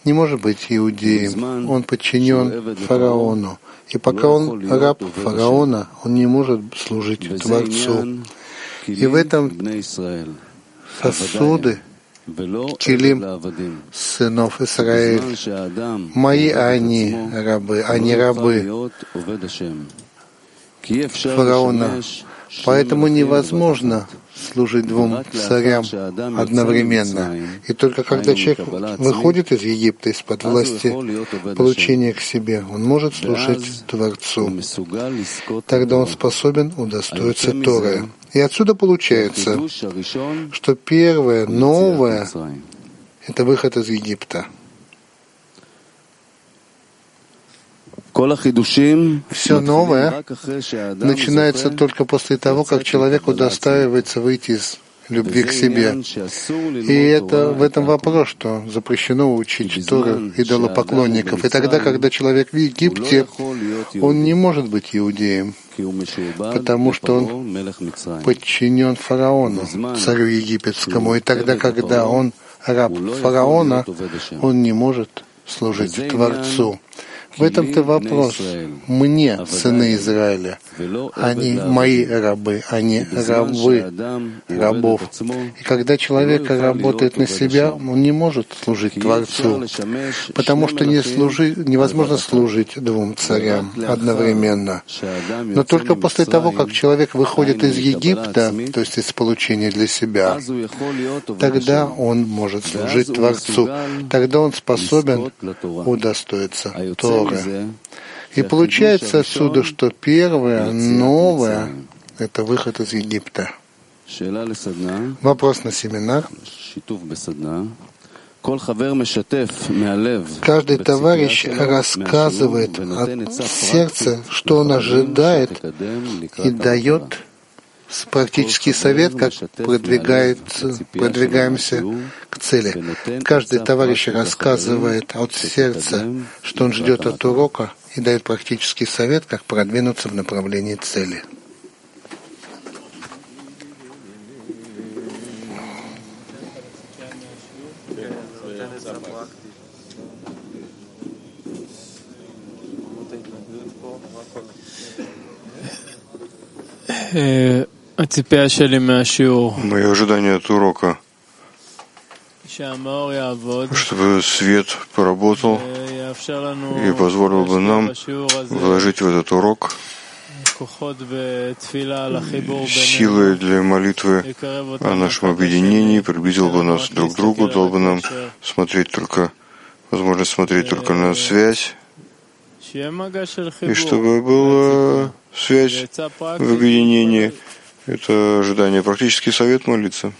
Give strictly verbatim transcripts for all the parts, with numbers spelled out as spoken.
не может быть иудеем. Он подчинен фараону. И пока он раб фараона, он не может служить Творцу. И в этом сосуды Килим сынов Израиля. Мои они рабы, они рабы фараона. Поэтому невозможно служить двум царям одновременно. И только когда человек выходит из Египта, из-под власти получения к себе, он может служить Творцу. Тогда он способен удостоиться Торы. И отсюда получается, что первое, новое — это выход из Египта. Все новое начинается только после того, как человек удостаивается выйти из любви к себе. И это в этом вопрос, что запрещено учить Тору идолопоклонников. И тогда, когда человек в Египте, он не может быть иудеем, потому что он подчинен фараону, царю египетскому. И тогда, когда он раб фараона, он не может служить Творцу. В этом-то вопрос. Мне, сыны Израиля, они мои рабы, они рабы рабов. И когда человек работает на себя, он не может служить Творцу, потому что не служи, невозможно служить двум царям одновременно. Но только после того, как человек выходит из Египта, то есть из получения для себя, тогда он может служить Творцу, тогда он способен удостоиться Торы. И получается отсюда, что первое, новое — это выход из Египта. Вопрос на семинар. Каждый товарищ рассказывает от сердца, что он ожидает, и дает практический совет, как продвигаемся к цели. Каждый товарищ рассказывает от сердца, что он ждет от урока, и дает практический совет, как продвинуться в направлении цели. Мое ожидание от урока, чтобы свет поработал и позволил бы нам вложить в этот урок силы для молитвы о нашем объединении, приблизил бы нас друг к другу, дал бы нам смотреть только, возможность смотреть только на связь, и чтобы была связь в объединении. Это ожидание, практический совет молиться.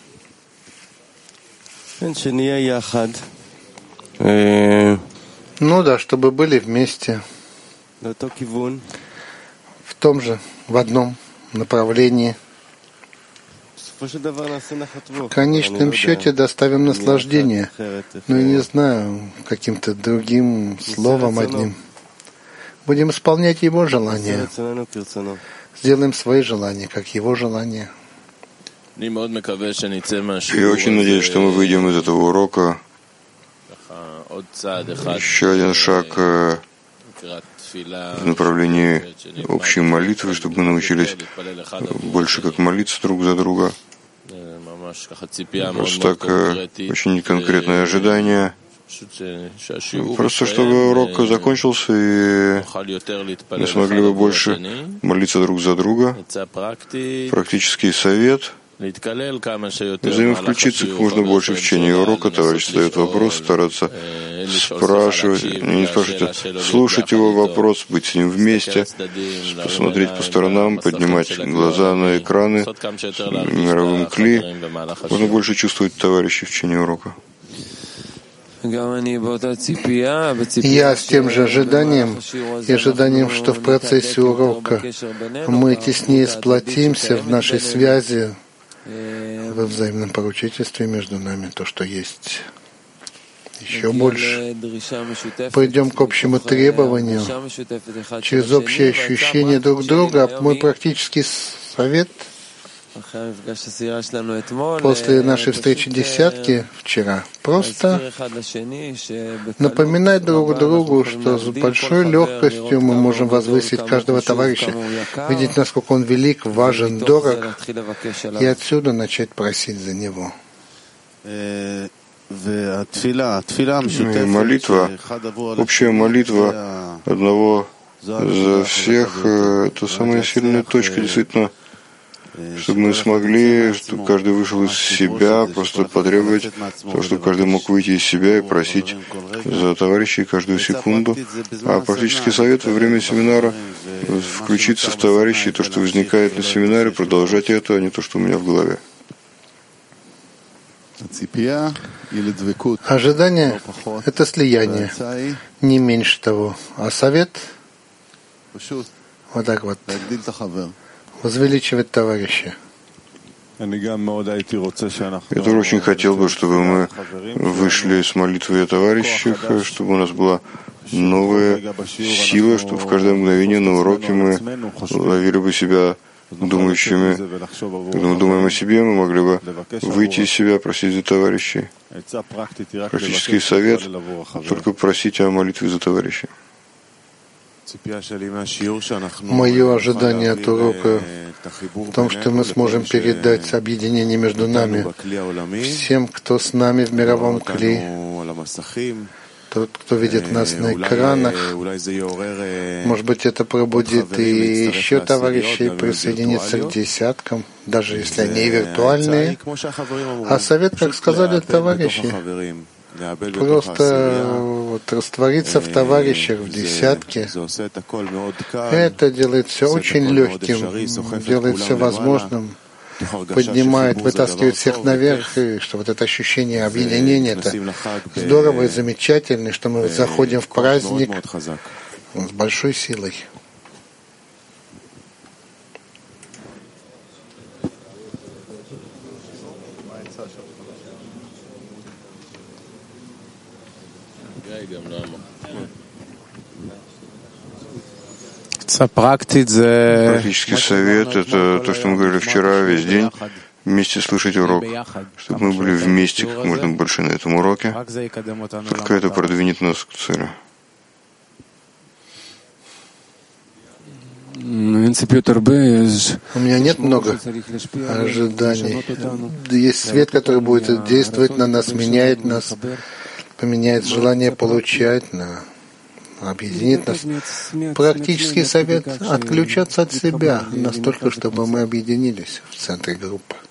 Ну да, чтобы были вместе, в том же, в одном направлении. В конечном счете доставим наслаждение, но я не знаю, каким-то другим словом одним. Будем исполнять Его желания. Сделаем свои желания, как Его желания. Я очень надеюсь, что мы выйдем из этого урока. Еще один шаг в направлении общей молитвы, чтобы мы научились больше как молиться друг за друга. Просто так, очень конкретное ожидание. Просто чтобы урок закончился, и мы смогли бы больше молиться друг за друга. Практический совет. Взаимовключиться как можно больше в течение урока. Товарищ задает вопрос, стараться спрашивать, не спрашивать, а слушать его вопрос, быть с ним вместе, посмотреть по сторонам, поднимать глаза на экраны с мировым кли. Можно больше чувствовать товарищей в течение урока. Я с тем же ожиданием и ожиданием, что в процессе урока мы теснее сплотимся в нашей связи, во взаимном поручительстве между нами, то, что есть еще больше. Пойдем к общему требованию. Через общее ощущение друг друга мой практический совет после нашей встречи десятки вчера просто напоминать друг другу, что с большой легкостью мы можем возвысить каждого товарища, видеть, насколько он велик, важен, дорог, и отсюда начать просить за него. И молитва, общая молитва одного за всех, это самая сильная точка, действительно, чтобы мы смогли, чтобы каждый вышел из себя, просто потребовать того, чтобы каждый мог выйти из себя и просить за товарищей каждую секунду. А практический совет во время семинара — включиться в товарищей, то, что возникает на семинаре, продолжать это, а не то, что у меня в голове. Ожидание — это слияние, не меньше того. А совет — вот так вот, возвеличивать товарища. Я тоже очень хотел бы, чтобы мы вышли с молитвой о товарищах, чтобы у нас была новая сила, чтобы в каждое мгновение на уроке мы ловили бы себя думающими. Когда мы думаем о себе, мы могли бы выйти из себя, просить за товарищей. Практический совет — только просить о молитве за товарищей. Мое ожидание от урока в том, что мы сможем передать объединение между нами, всем, кто с нами в мировом кли, тот, кто видит нас на экранах. Может быть, это пробудит и еще товарищей присоединиться к десяткам, даже если они и виртуальные. А совет, как сказали товарищи, просто вот раствориться в товарищах, в десятке. Это делает все очень легким, делает все возможным, поднимает, вытаскивает всех наверх, и что вот это ощущение объединения, это здорово и замечательно, и что мы заходим в праздник с большой силой. Практический совет — это то, что мы говорили вчера, весь день, вместе слышать урок, чтобы мы были вместе как можно больше на этом уроке. Только это продвинет нас к цели. У меня нет много ожиданий. Есть свет, который будет действовать на нас, меняет нас, поменяет желание получать, на объединит нас. Практический совет — отключаться от себя настолько, чтобы мы объединились в центре группы.